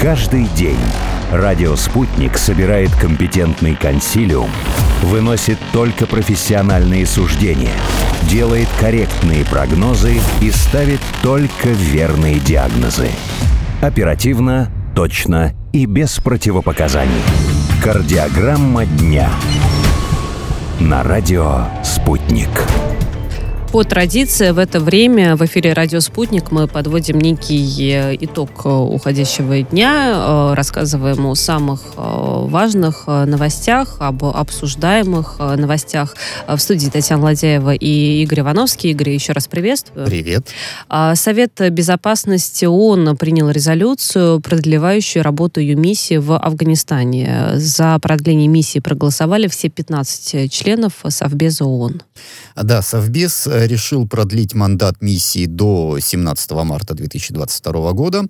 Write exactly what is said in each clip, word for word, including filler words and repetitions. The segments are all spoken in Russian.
Каждый день радио «Спутник» собирает компетентный консилиум, выносит только профессиональные суждения, делает корректные прогнозы и ставит только верные диагнозы. Оперативно, точно и без противопоказаний. Кардиограмма дня. На радио «Спутник». По традиции в это время в эфире «Радио Спутник» мы подводим некий итог уходящего дня, рассказываем о самых важных новостях, об обсуждаемых новостях. В студии Татьяна Ладяева и Игорь Ивановский. Игорь, еще раз приветствую. Привет. Совет безопасности ООН принял резолюцию, продлевающую работу ее миссии в Афганистане. За продление миссии проголосовали все пятнадцать членов Совбеза ООН. Да, Совбез решил продлить мандат миссии до семнадцатого марта две тысячи двадцать второго года,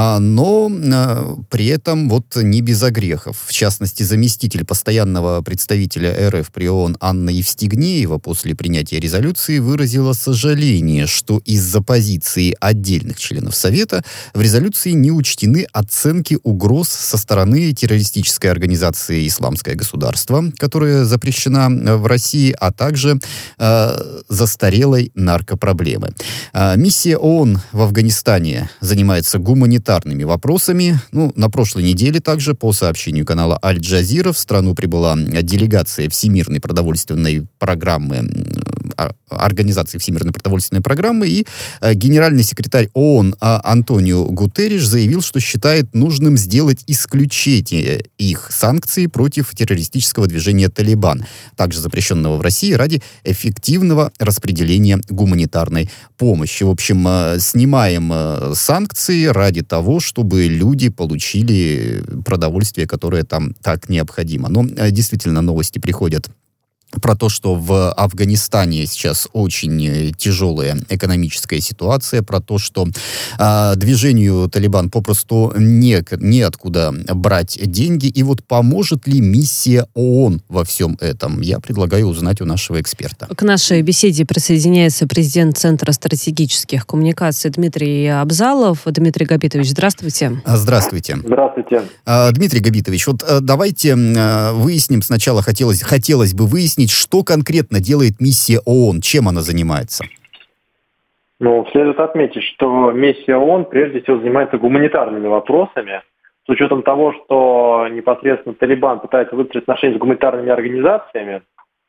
но при этом вот не без огрехов. В частности, заместитель постоянного представителя РФ при ООН Анна Евстигнеева после принятия резолюции выразила сожаление, что из-за позиции отдельных членов Совета в резолюции не учтены оценки угроз со стороны террористической организации «Исламское государство», которая запрещена в России, а также э, застарелой наркопроблемы. Э, миссия ООН в Афганистане занимается гуманитарными вопросами. Ну, на прошлой неделе также, по сообщению канала Аль-Джазира, в страну прибыла делегация Всемирной продовольственной программы, Организации Всемирной продовольственной программы, и э, генеральный секретарь ООН а, Антонио Гутерриш заявил, что считает нужным сделать исключение их санкций против террористического движения «Талибан», также запрещенного в России, ради эффективного распределения гуманитарной помощи. В общем, э, снимаем э, санкции ради того, чтобы люди получили продовольствие, которое там так необходимо. Но э, действительно новости приходят про то, что в Афганистане сейчас очень тяжелая экономическая ситуация, про то, что э, движению «Талибан» попросту не, неоткуда брать деньги. И вот поможет ли миссия ООН во всем этом? Я предлагаю узнать у нашего эксперта. К нашей беседе присоединяется президент Центра стратегических коммуникаций Дмитрий Абзалов. Дмитрий Габитович, здравствуйте. Здравствуйте. Здравствуйте. Э, Дмитрий Габитович, вот э, давайте э, выясним сначала, хотелось, хотелось бы выяснить, что конкретно делает миссия ООН, чем она занимается? Ну, следует отметить, что миссия ООН прежде всего занимается гуманитарными вопросами, с учетом того, что непосредственно Талибан пытается выстроить отношения с гуманитарными организациями,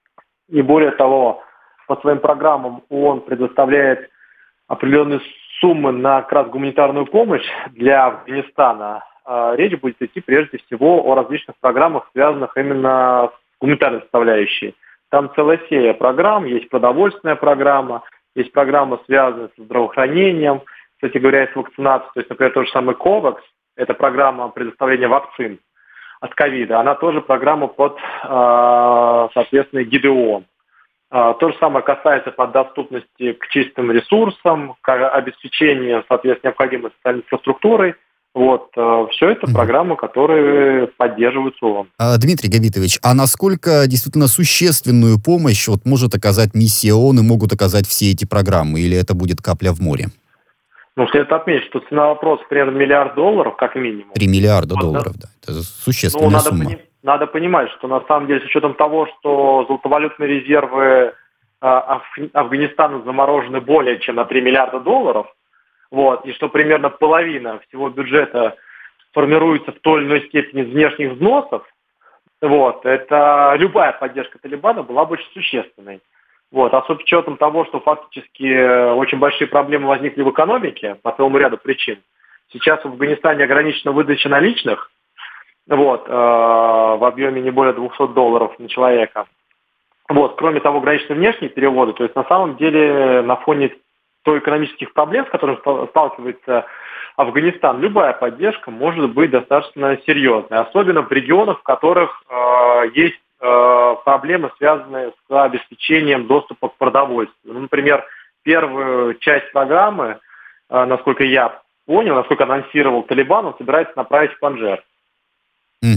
и более того, по своим программам ООН предоставляет определенные суммы на как раз гуманитарную помощь для Афганистана. Речь будет идти прежде всего о различных программах, связанных именно с гуманитарной составляющей. Там целая серия программ, есть продовольственная программа, есть программа, связанная с здравоохранением, кстати говоря, с вакцинацией. То есть, например, тот же самый ковакс, это программа предоставления вакцин от ковида, она тоже программа под, соответственно, эгидой ООН. То же самое касается под доступности к чистым ресурсам, к обеспечению, соответственно, необходимой социальной инфраструктурой. Вот, все это программы, которые поддерживаются ООН. Дмитрий Габитович, а насколько действительно существенную помощь вот может оказать миссия ООН и могут оказать все эти программы, или это будет капля в море? Ну, следует отметить, что цена вопроса примерно миллиард долларов, как минимум. Три миллиарда вот, долларов, да. да. Это существенная ну, надо сумма. Пони- надо понимать, что на самом деле, с учетом того, что золотовалютные резервы э, Аф- Афганистана заморожены более чем на три миллиарда долларов, вот, и что примерно половина всего бюджета формируется в той или иной степени из внешних взносов, вот, это любая поддержка Талибана была бы очень существенной. Вот, а с учетом того, что фактически очень большие проблемы возникли в экономике по целому ряду причин. Сейчас в Афганистане ограничена выдача наличных, вот, э, в объеме не более двухсот долларов на человека. Вот, кроме того, ограничены внешние переводы. То есть на самом деле на фоне той экономических проблем, с которыми сталкивается Афганистан, любая поддержка может быть достаточно серьезной, особенно в регионах, в которых э, есть э, проблемы, связанные с обеспечением доступа к продовольствию. Ну, например, первую часть программы, э, насколько я понял, насколько анонсировал Талибан, он собирается направить в Панджшер. Угу.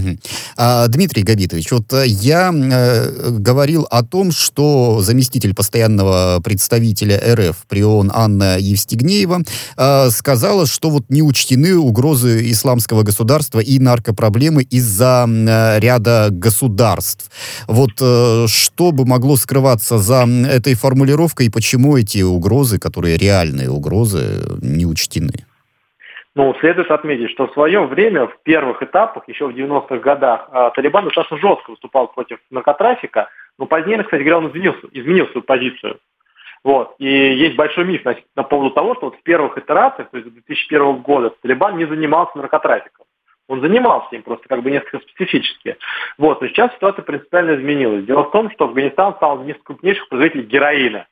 А, Дмитрий Габитович, вот я э, говорил о том, что заместитель постоянного представителя РФ при ООН Анна Евстигнеева э, сказала, что вот не учтены угрозы исламского государства и наркопроблемы из-за э, ряда государств. Вот э, что бы могло скрываться за этой формулировкой и почему эти угрозы, которые реальные угрозы, не учтены? Ну, следует отметить, что в свое время, в первых этапах, еще в девяностых годах, Талибан достаточно жестко выступал против наркотрафика, но позднее, кстати говоря, он изменил, изменил свою позицию. Вот. И есть большой миф на, на поводу того, что вот в первых итерациях, то есть с две тысячи первого года, Талибан не занимался наркотрафиком. Он занимался им просто как бы несколько специфически. Вот. Но сейчас ситуация принципиально изменилась. Дело в том, что Афганистан стал одним из крупнейших производителей героина.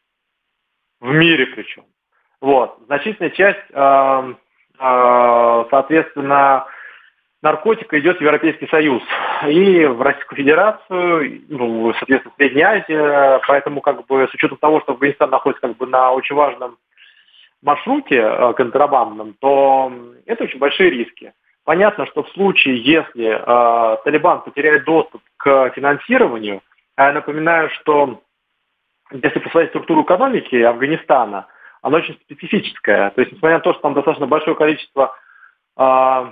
В мире причем. Вот. Значительная часть... Э- Соответственно, наркотика идет в Европейский Союз и в Российскую Федерацию, ну, соответственно, в Средней Азии. Поэтому, как бы, с учетом того, что Афганистан находится как бы на очень важном маршруте контрабандном, то это очень большие риски. Понятно, что в случае, если э, Талибан потеряет доступ к финансированию, а я напоминаю, что если посмотреть структуру экономики Афганистана, она очень специфическая. То есть, несмотря на то, что там достаточно большое количество э,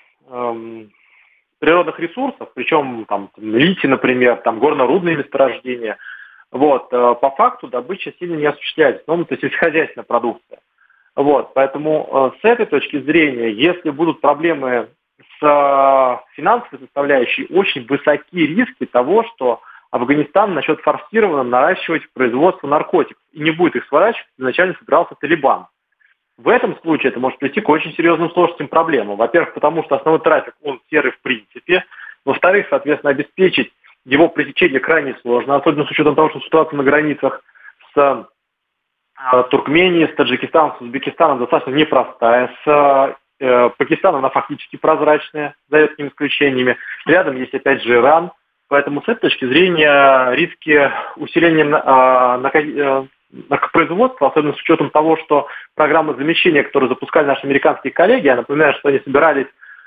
э, природных ресурсов, причем там литий, например, там горно-рудные месторождения, вот, э, по факту добыча сильно не осуществляется. Ну, то есть сельскохозяйственная продукция. Вот, поэтому э, с этой точки зрения, если будут проблемы с э, финансовой составляющей, очень высоки риски того, что Афганистан начнет форсированно наращивать производство наркотиков и не будет их сворачивать, изначально собирался Талибан. В этом случае это может привести к очень серьезным сложностям проблемам. Во-первых, потому что основной трафик, он серый в принципе. Во-вторых, соответственно, обеспечить его пресечение крайне сложно, особенно с учетом того, что ситуация на границах с э, Туркменией, с Таджикистаном, с Узбекистаном достаточно непростая. С э, Пакистаном она фактически прозрачная, за редкими исключениями. Рядом есть опять же Иран. Поэтому с этой точки зрения риски усиления э, наркопроизводства, особенно с учетом того, что программы замещения, которые запускали наши американские коллеги, я напоминаю, что они собирались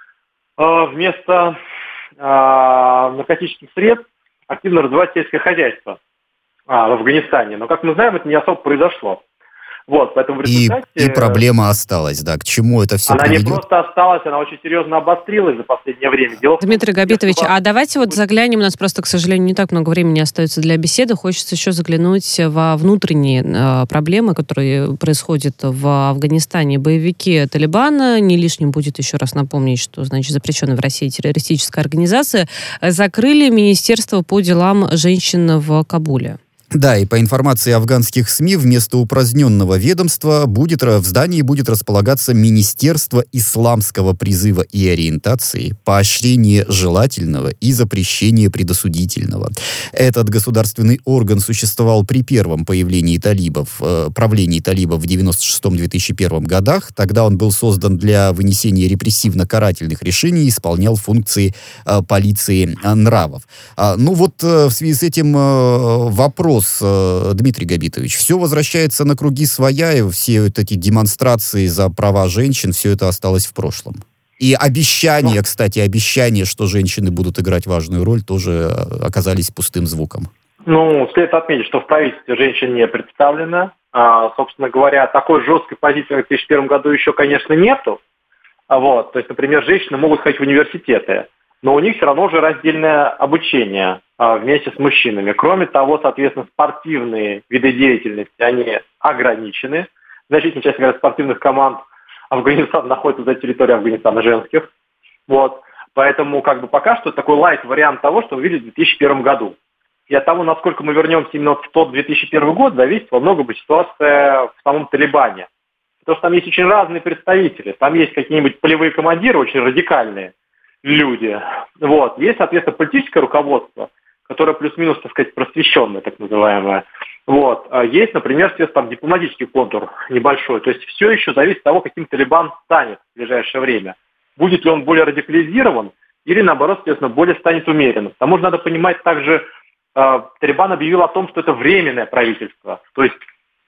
э, вместо э, наркотических средств активно развивать сельское хозяйство э, в Афганистане. Но, как мы знаем, это не особо произошло. Вот, поэтому в результате... И, и проблема осталась, да. К чему это все она приведет? не просто осталась, она очень серьезно обострилась за последнее время. Дело Дмитрий том, Габитович, что... а давайте вот заглянем, у нас просто, к сожалению, не так много времени остается для беседы. Хочется еще заглянуть во внутренние э, проблемы, которые происходят в Афганистане. Боевики Талибана, не лишним будет еще раз напомнить, что, значит, запрещенная в России террористическая организация, закрыли Министерство по делам женщин в Кабуле. Да, и по информации афганских СМИ, вместо упраздненного ведомства будет, в здании будет располагаться Министерство исламского призыва и ориентации, поощрения желательного и запрещения предосудительного. Этот государственный орган существовал при первом появлении талибов, э, правлении талибов в девяносто шестом — две тысячи первом годах. Тогда он был создан для вынесения репрессивно-карательных решений и исполнял функции э, полиции э, нравов. А, ну вот э, в связи с этим э, вопрос, Дмитрий Габитович, все возвращается на круги своя, и все вот эти демонстрации за права женщин, все это осталось в прошлом. И обещания, кстати, обещания, что женщины будут играть важную роль, тоже оказались пустым звуком. Ну, следует отметить, что в правительстве женщин не представлено. А, собственно говоря, такой жесткой позиции в две тысячи первом году еще, конечно, нету. А вот, то есть, например, женщины могут ходить в университеты, но у них все равно уже раздельное обучение а, вместе с мужчинами. Кроме того, соответственно, спортивные виды деятельности, они ограничены. Значительная часть, говорят, спортивных команд Афганистана находится за территорией Афганистана женских. Вот. Поэтому как бы пока что такой лайт-вариант того, что мы видели в две тысячи первом году. И от того, насколько мы вернемся именно в тот две тысячи первый год, зависит во многом ситуация в самом Талибане. Потому что там есть очень разные представители. Там есть какие-нибудь полевые командиры, очень радикальные люди. Вот. Есть, соответственно, политическое руководство, которое плюс-минус, так сказать, просвещенное, так называемое. Вот. Есть, например, там дипломатический контур небольшой. То есть все еще зависит от того, каким Талибан станет в ближайшее время. Будет ли он более радикализирован или, наоборот, соответственно, более станет умеренным. К тому же надо понимать также, э, Талибан объявил о том, что это временное правительство. То есть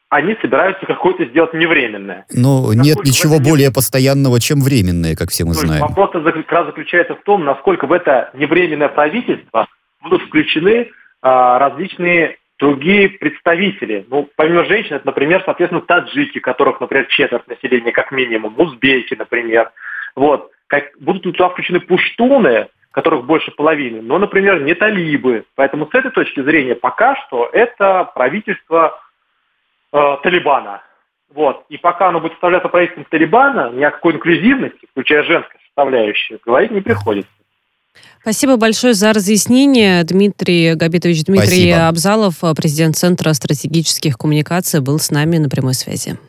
они собираются какое-то сделать невременное. Но насколько нет ничего более не... постоянного, чем временное, как все мы То знаем. Вопрос как раз заключается в том, насколько в это невременное правительство будут включены а, различные другие представители. Ну, помимо женщин, это, например, соответственно, таджики, которых, например, четверть населения как минимум, узбеки, например. Вот. Как, будут ли туда включены пуштуны, которых больше половины, но, например, не талибы. Поэтому с этой точки зрения пока что это правительство э, Талибана. Вот. И пока оно будет составляться правительством Талибана, ни о какой инклюзивности, включая женскую составляющую, говорить не приходится. Спасибо большое за разъяснение. Дмитрий Габитович, Дмитрий Спасибо. Абзалов, президент Центра стратегических коммуникаций, был с нами на прямой связи.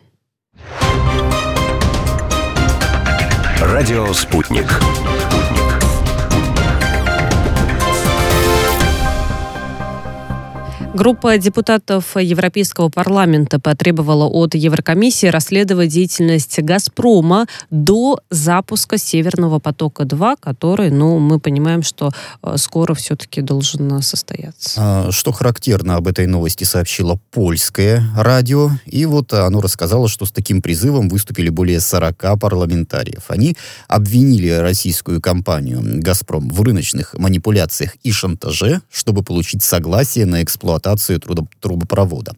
Радио «Спутник». Группа депутатов Европейского парламента потребовала от Еврокомиссии расследовать деятельность «Газпрома» до запуска «Северного потока-два», который, ну, мы понимаем, что скоро все-таки должен состояться. Что характерно, об этой новости сообщило польское радио. И вот оно рассказало, что с таким призывом выступили более сорока парламентариев. Они обвинили российскую компанию «Газпром» в рыночных манипуляциях и шантаже, чтобы получить согласие на эксплуатацию трубопровода.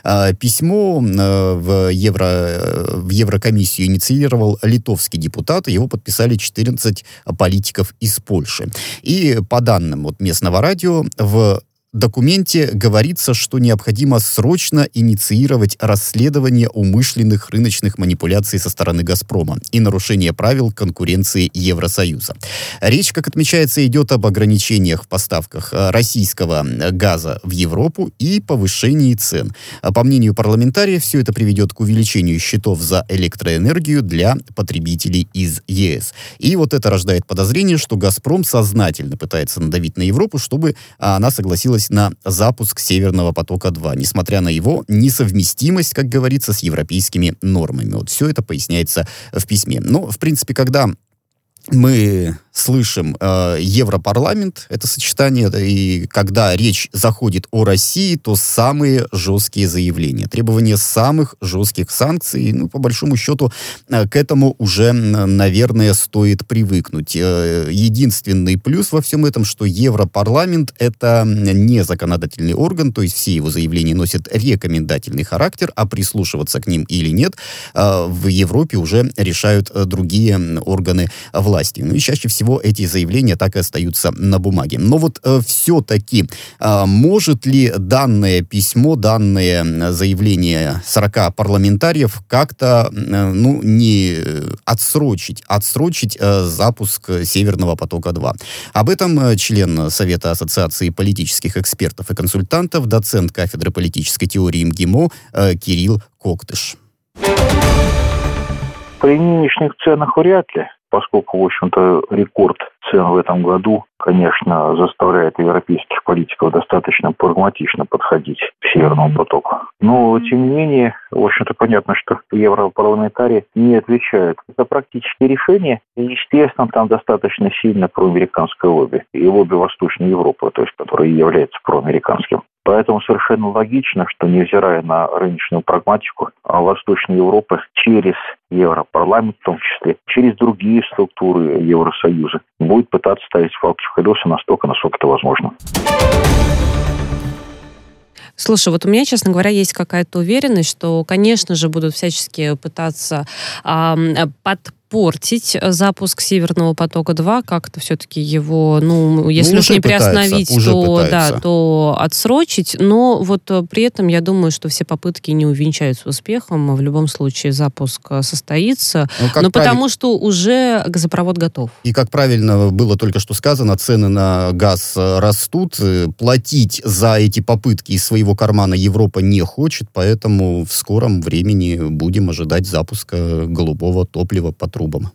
Письмо в, Евро, в Еврокомиссию инициировал литовский депутат, его подписали четырнадцать политиков из Польши. И по данным вот местного радио, в документе говорится, что необходимо срочно инициировать расследование умышленных рыночных манипуляций со стороны «Газпрома» и нарушения правил конкуренции Евросоюза. Речь, как отмечается, идет об ограничениях в поставках российского газа в Европу и повышении цен. По мнению парламентариев, все это приведет к увеличению счетов за электроэнергию для потребителей из ЕС. И вот это рождает подозрение, что «Газпром» сознательно пытается надавить на Европу, чтобы она согласилась на запуск «Северного потока-два», несмотря на его несовместимость, как говорится, с европейскими нормами. Вот все это поясняется в письме. Но, в принципе, когда мы слышим э, Европарламент, это сочетание, и когда речь заходит о России, то самые жесткие заявления, требования самых жестких санкций, ну, по большому счету, э, к этому уже, наверное, стоит привыкнуть. Э, единственный плюс во всем этом, что Европарламент — это не законодательный орган, то есть все его заявления носят рекомендательный характер, а прислушиваться к ним или нет, э, в Европе уже решают э, другие органы власти. Ну и чаще всего эти заявления так и остаются на бумаге. Но вот э, все-таки э, может ли данное письмо, данное заявление сорока парламентариев как-то э, ну, не отсрочить, отсрочить э, запуск «Северного потока-два»? Об этом э, член Совета Ассоциации политических экспертов и консультантов, доцент кафедры политической теории МГИМО э, Кирилл Коктыш. При нынешних ценах вряд ли, поскольку, в общем-то, рекорд цен в этом году, конечно, заставляет европейских политиков достаточно прагматично подходить к «Северному потоку». Но, тем не менее, в общем-то, понятно, что европарламентарии не отвечают за практические решения. И, естественно, там достаточно сильно проамериканское лобби. И лобби Восточной Европы, то есть, которое является проамериканским. Поэтому совершенно логично, что, невзирая на рыночную прагматику, Восточной Европы через Европарламент, в том числе, через другие структуры Евросоюза, будет пытаться ставить палки в колеса настолько, насколько это возможно. Слушай, вот у меня, честно говоря, есть какая-то уверенность, что, конечно же, будут всячески пытаться а, подпортить запуск «Северного потока-два», как-то все-таки его, ну, если ну, уж не приостановить, пытается, то, да, то отсрочить. Но вот при этом я думаю, что все попытки не увенчаются успехом. В любом случае запуск состоится. Ну, но правиль... потому что уже газопровод готов. И, как правильно было только что сказано, цены на газ растут. Платить за эти попытки из своего кармана Европа не хочет, поэтому в скором времени будем ожидать запуска голубого топлива по трубам.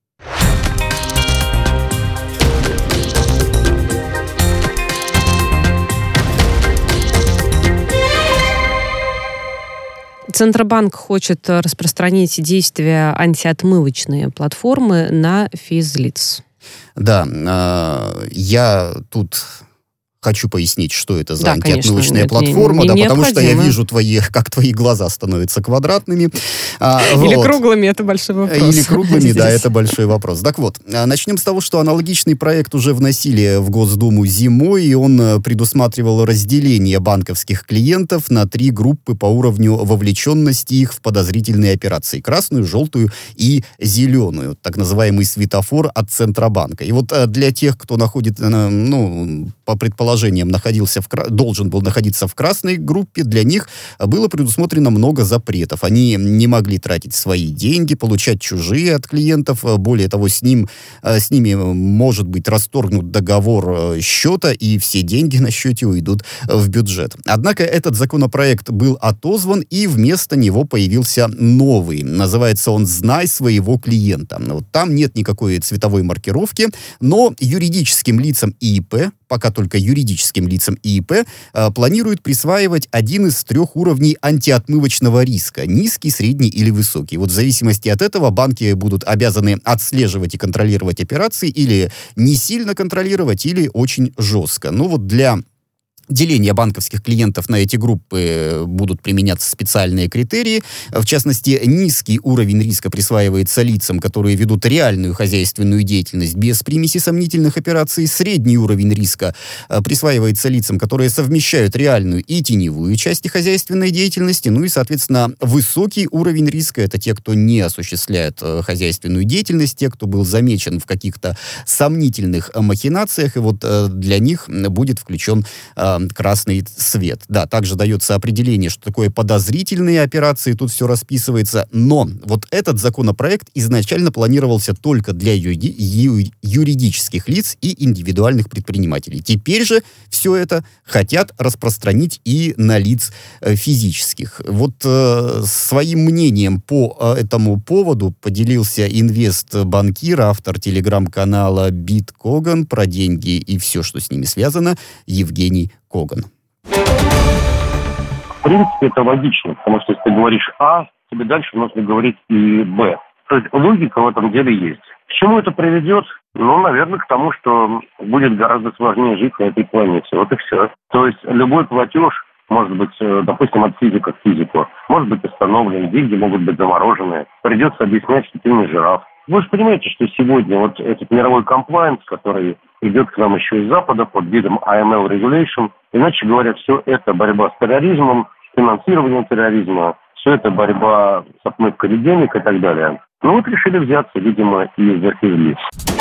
Центробанк хочет распространить действия антиотмывочной платформы на физлиц. Да, я тут хочу пояснить, что это за да, антиотмывочная конечно, платформа, не, да, не потому что я вижу, твои, как твои глаза становятся квадратными. А, Или вот. круглыми, это большой вопрос. Или круглыми, здесь. Да, это большой вопрос. Так вот, начнем с того, что аналогичный проект уже вносили в Госдуму зимой, и он предусматривал разделение банковских клиентов на три группы по уровню вовлеченности их в подозрительные операции. Красную, желтую и зеленую. Так называемый светофор от Центробанка. И вот для тех, кто находит, ну, по предположениям, находился в, должен был находиться в красной группе, для них было предусмотрено много запретов. Они не могли тратить свои деньги, получать чужие от клиентов. Более того, с, ним, с ними может быть расторгнут договор счета, и все деньги на счете уйдут в бюджет. Однако этот законопроект был отозван, и вместо него появился новый. Называется он «Знай своего клиента». Вот там нет никакой цветовой маркировки, но юридическим лицам и и пэ, пока только юридическим лицам и и пэ, планируют присваивать один из трех уровней антиотмывочного риска. Низкий, средний или высокий. Вот в зависимости от этого банки будут обязаны отслеживать и контролировать операции или не сильно контролировать, или очень жестко. Ну вот для деления банковских клиентов на эти группы будут применяться специальные критерии. В частности, низкий уровень риска присваивается лицам, которые ведут реальную хозяйственную деятельность без примеси сомнительных операций. Средний уровень риска присваивается лицам, которые совмещают реальную и теневую части хозяйственной деятельности. Ну и, соответственно, высокий уровень риска — это те, кто не осуществляет хозяйственную деятельность, те, кто был замечен в каких-то сомнительных махинациях, и вот для них будет включен красный свет. Да, также дается определение, что такое подозрительные операции, тут все расписывается, но вот этот законопроект изначально планировался только для юри- ю- юридических лиц и индивидуальных предпринимателей. Теперь же все это хотят распространить и на лиц э, физических. Вот э, своим мнением по э, этому поводу поделился инвестбанкир, автор телеграм-канала Биткоган про деньги и все, что с ними связано, Евгений Коган. В принципе, это логично, потому что если ты говоришь А, тебе дальше нужно говорить и Б. То есть логика в этом деле есть. К чему это приведет? Ну, наверное, к тому, что будет гораздо сложнее жить на этой планете. Вот и все. То есть любой платеж, может быть, допустим, от физика к физику, может быть остановлен, деньги могут быть заморожены. Придется объяснять, что ты не жираф. Вы же понимаете, что сегодня вот этот мировой комплайнс, который идет к нам еще из Запада под видом ай эм эл Regulation, иначе говоря, все это борьба с терроризмом, финансированием терроризма, все это борьба с отмывкой денег и так далее. Ну вот решили взяться, видимо, из архив лиц.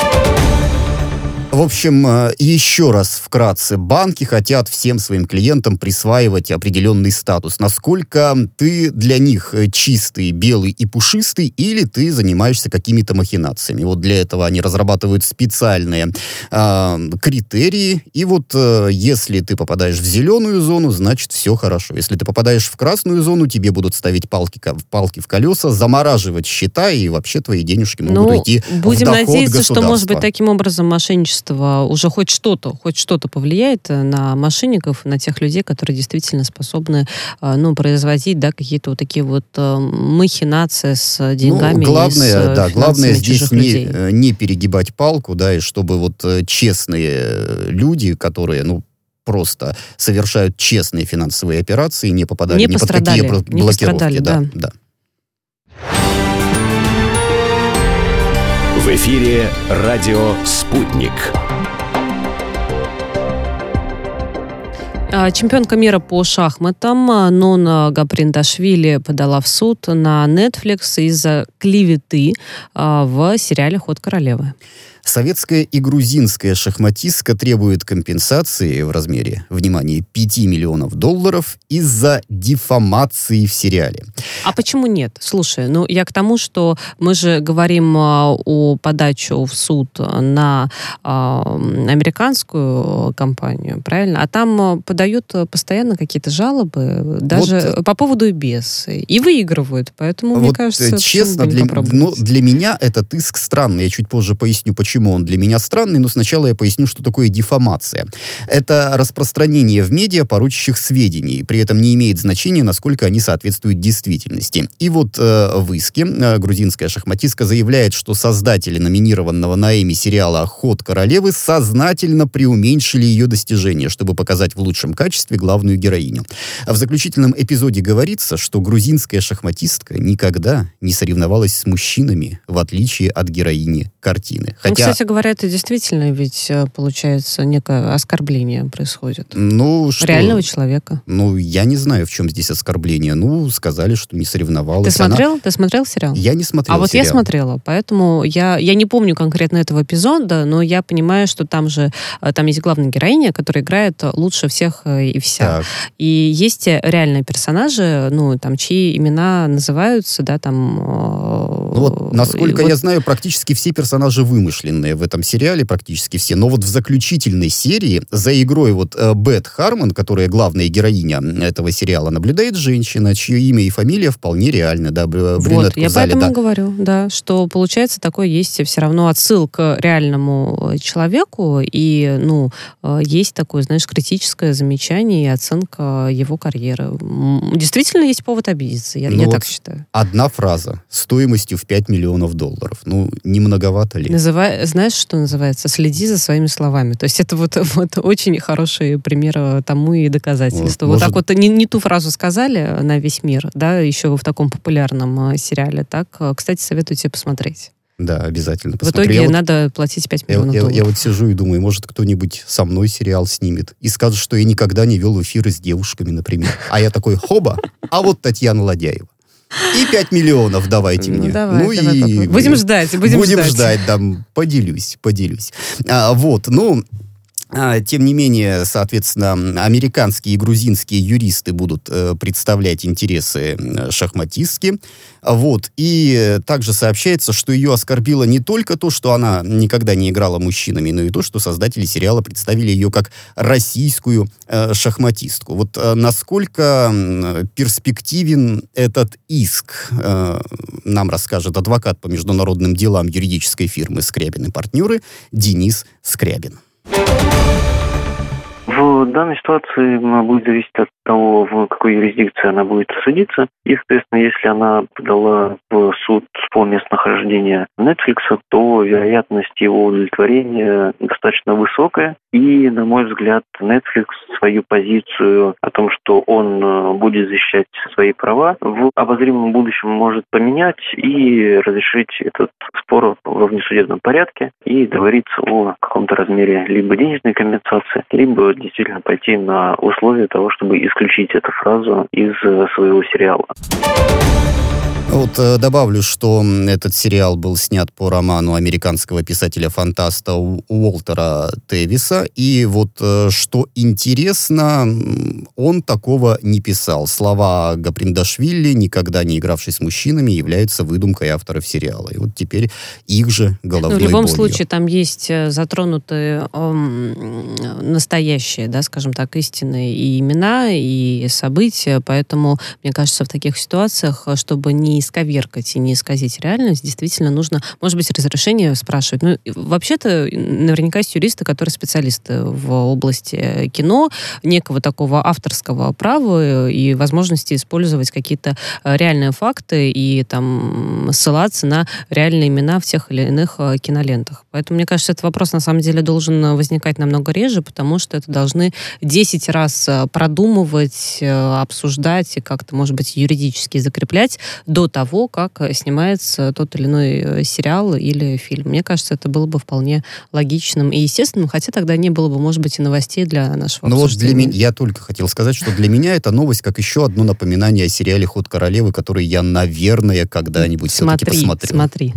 В общем, еще раз вкратце, банки хотят всем своим клиентам присваивать определенный статус. Насколько ты для них чистый, белый и пушистый, или ты занимаешься какими-то махинациями. Вот для этого они разрабатывают специальные э, критерии. И вот э, если ты попадаешь в зеленую зону, значит все хорошо. Если ты попадаешь в красную зону, тебе будут ставить палки, палки в колеса, замораживать счета, и вообще твои денежки могут ну, уйти будем в доход надеяться, государства. что, может быть, таким образом мошенничество уже хоть что-то, хоть что-то повлияет на мошенников, на тех людей, которые действительно способны, ну, производить, да, какие-то вот такие вот махинации с деньгами. Ну, главное, и с да, главное здесь не, не перегибать палку, да, и чтобы вот честные люди, которые, ну, просто совершают честные финансовые операции, не попадали не ни под какие блокировки. Не пострадали, да. да. В эфире радио «Спутник». Чемпионка мира по шахматам Нона Гаприндашвили подала в суд на Netflix из-за клеветы в сериале «Ход королевы». Советская и грузинская шахматистка требует компенсации в размере, внимание, пяти миллионов долларов из-за дефамации в сериале. А почему нет? Слушай, ну я к тому, что мы же говорим а, о подаче в суд на а, американскую компанию, правильно? А там подают подают постоянно какие-то жалобы, даже вот, по поводу и без, и выигрывают. Поэтому, вот, мне кажется, честно, для, ну, для меня этот иск странный. Я чуть позже поясню, почему он для меня странный, но сначала я поясню, что такое дефамация. Это распространение в медиа порочащих сведений, при этом не имеет значения, насколько они соответствуют действительности. И вот э, в иске э, грузинская шахматистка заявляет, что создатели номинированного на Эмми сериала «Ход королевы» сознательно преуменьшили ее достижения, чтобы показать в лучшем качестве главную героиню. А в заключительном эпизоде говорится, что грузинская шахматистка никогда не соревновалась с мужчинами, в отличие от героини картины. Хотя... Ну, кстати говоря, это действительно ведь, получается, некое оскорбление происходит. Ну, что? Реального человека. Ну, я не знаю, в чем здесь оскорбление. Ну, сказали, что не соревновалась. Ты смотрел? Она... Ты смотрел сериал? Я не смотрел А вот сериал. я смотрела, поэтому я, я не помню конкретно этого эпизода, но я понимаю, что там же, там есть главная героиня, которая играет лучше всех и вся. Так. И есть реальные персонажи, ну, там, чьи имена называются, да, там... Ну, вот, насколько вот... я знаю, практически все персонажи вымышленные в этом сериале, практически все. Но вот в заключительной серии за игрой вот Бет Хармон, которая главная героиня этого сериала, наблюдает женщина, чье имя и фамилия вполне реальны, да, брюнетку вот, я в зале, поэтому да. говорю, да, что получается такое есть все равно отсыл к реальному человеку, и, ну, есть такое, знаешь, критическое замечание и оценка его карьеры. Действительно есть повод обидеться, я, я вот так считаю. Одна фраза стоимостью в пять миллионов долларов. Ну, не многовато ли? Называй, знаешь, что называется? Следи за своими словами. То есть это вот, вот очень хороший пример тому и доказательство. Вот, вот так может... вот не, не ту фразу сказали на весь мир, да, еще в таком популярном сериале. Так, кстати, советую тебе посмотреть. Да, обязательно посмотрю. В итоге я надо вот, платить пять миллионов я, долларов. Я, я вот сижу и думаю, может, кто-нибудь со мной сериал снимет и скажет, что я никогда не вел эфиры с девушками, например. А я такой, хоба, а вот Татьяна Ладяева. И пять миллионов давайте мне. Ну, давай, ну давай, и... Будем ждать, будем, будем ждать. ждать, там, поделюсь, поделюсь. А, вот, ну... Тем не менее, соответственно, американские и грузинские юристы будут э, представлять интересы шахматистки. Вот. И также сообщается, что ее оскорбило не только то, что она никогда не играла мужчинами, но и то, что создатели сериала представили ее как российскую э, шахматистку. Вот э, насколько э, перспективен этот иск, э, нам расскажет адвокат по международным делам юридической фирмы «Скрябин и партнеры» Денис Скрябин. В данной ситуации будет зависеть от того, в какой юрисдикции она будет судиться. И, соответственно, если она подала в суд по местонахождению Netflix, то вероятность его удовлетворения достаточно высокая. И, на мой взгляд, Netflix свою позицию о том, что он будет защищать свои права, в обозримом будущем может поменять и разрешить этот спор во внесудебном порядке и договориться о каком-то размере либо денежной компенсации, либо действительно пойти на условия того, чтобы исключить эту фразу из своего сериала. Вот э, добавлю, что этот сериал был снят по роману американского писателя-фантаста Уолтера Тевиса. И вот э, что интересно, он такого не писал. Слова Гаприндашвили, никогда не игравший с мужчинами, являются выдумкой авторов сериала. И вот теперь их же головной болью. Ну, в любом случае, там есть затронутые эм, настоящие, да, скажем так, истинные и имена, и события. Поэтому, мне кажется, в таких ситуациях, чтобы не исковеркать и не исказить реальность, действительно нужно, может быть, разрешение спрашивать. Ну, вообще-то, наверняка есть юристы, которые специалисты в области кино, некого такого авторского права и возможности использовать какие-то реальные факты и там ссылаться на реальные имена в тех или иных кинолентах. Поэтому, мне кажется, этот вопрос, на самом деле, должен возникать намного реже, потому что это должны десять раз продумывать, обсуждать и как-то, может быть, юридически закреплять до того, как снимается тот или иной сериал или фильм. Мне кажется, это было бы вполне логичным и естественным, хотя тогда не было бы, может быть, и новостей для нашего ну обсуждения. Вот для меня, я только хотел сказать, что для меня эта новость как еще одно напоминание о сериале «Ход королевы», который я, наверное, когда-нибудь смотри, все-таки посмотрю. Смотри,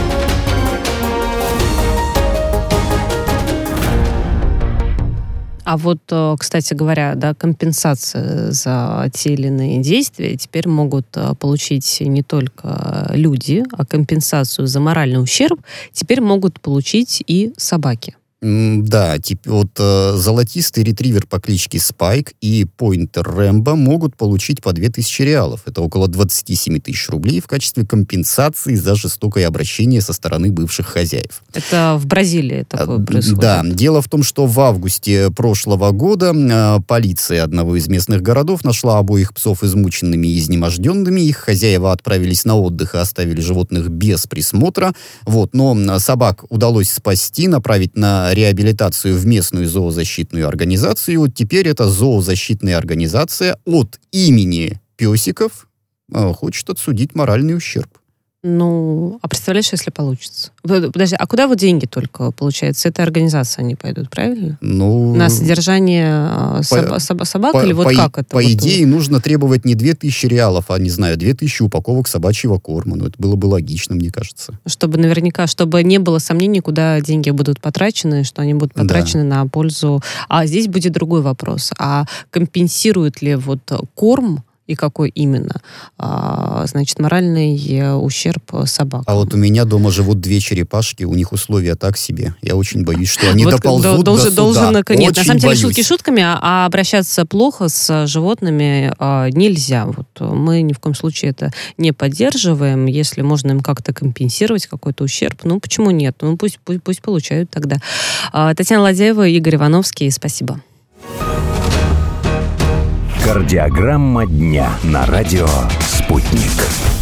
А А вот, кстати говоря, да, компенсации за те или иные действия теперь могут получить не только люди, а компенсацию за моральный ущерб теперь могут получить и собаки. Да, тип, вот э, золотистый ретривер по кличке Спайк и пойнтер Рэмбо могут получить по две тысячи реалов. Это около двадцать семь тысяч рублей в качестве компенсации за жестокое обращение со стороны бывших хозяев. Это в Бразилии такое происходит? Да. Дело в том, что в августе прошлого года э, полиция одного из местных городов нашла обоих псов измученными и изнеможденными. Их хозяева отправились на отдых и оставили животных без присмотра. Вот. Но собак удалось спасти, направить на реабилитацию в местную зоозащитную организацию. Вот теперь эта зоозащитная организация от имени песиков э, хочет отсудить моральный ущерб. Ну, а представляешь, если получится? Подожди, а куда вот деньги только, получается, с этой организации они пойдут, правильно? Ну, на содержание по, соб, собак по, или вот по, как это? По вот идее, нужно требовать не две тысячи реалов, а, не знаю, две тысячи упаковок собачьего корма. Ну, это было бы логично, мне кажется. Чтобы наверняка, чтобы не было сомнений, куда деньги будут потрачены, что они будут потрачены да. на пользу. А здесь будет другой вопрос. А компенсирует ли вот корм и какой именно, а, значит, моральный ущерб собак. А вот у меня дома живут две черепашки, у них условия так себе. Я очень боюсь, что они вот доползут должен, до суда. Должен, нет, очень на самом деле боюсь. шутки шутками, а обращаться плохо с животными а, нельзя. Вот мы ни в коем случае это не поддерживаем. Если можно им как-то компенсировать какой-то ущерб, ну почему нет? Ну пусть, пусть, пусть получают тогда. А, Татьяна Ладяева, Игорь Ивановский, спасибо. Кардиограмма дня на радио «Спутник».